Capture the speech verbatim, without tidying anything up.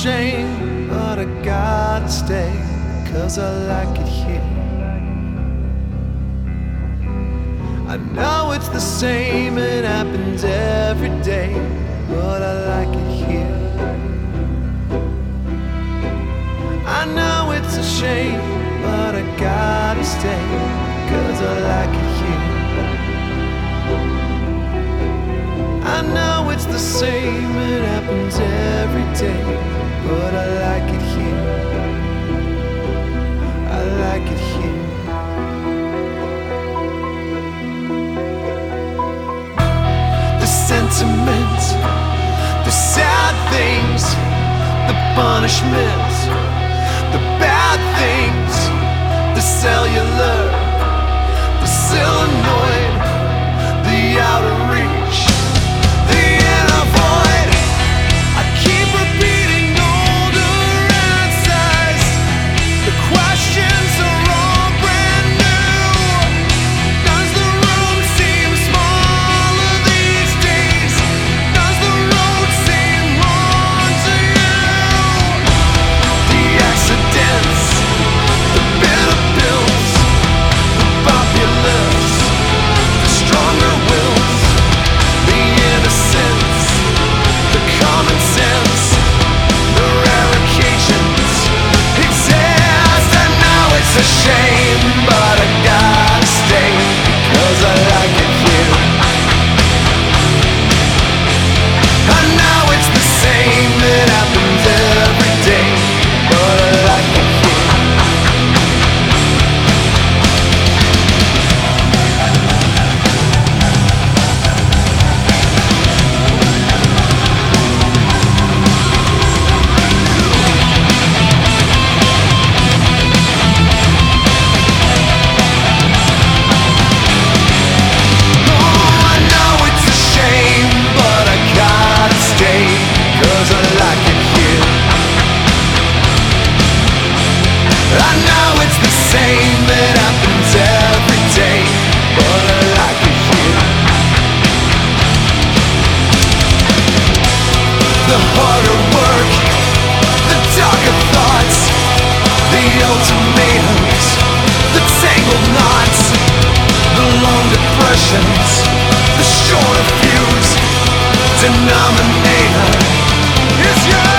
shame, but I gotta stay, 'cause I like it here. I know it's the same, it happens every day, but I like it here. I know it's a shame, but I gotta stay, 'cause I like it here. I know it's the same, it happens every day, but I like it here. I like it here. The sentiment, the sad things, the punishment, the bad things, the cellular, the solenoid, the outer reach, the inner void. I keep repeating older answers. The questions are all brand new. Does the room seem smaller these days? Does the road seem long to you? The accidents, the bitter pills, the populace, the stronger wills, the innocence, the common sense, the rare occasions exist. I know it's a shame, but I gotta stay, 'cause I like it here. I know it's the same, it happens every day, but I like it here. Oh, I know it's a shame, but I gotta stay, 'cause I like it here. I know it's the same, it happens every day, but I like it here. The harder work, the darker thoughts, the ultimatums, the tangled knots, the long depressions, the shorter fuse, denominator is your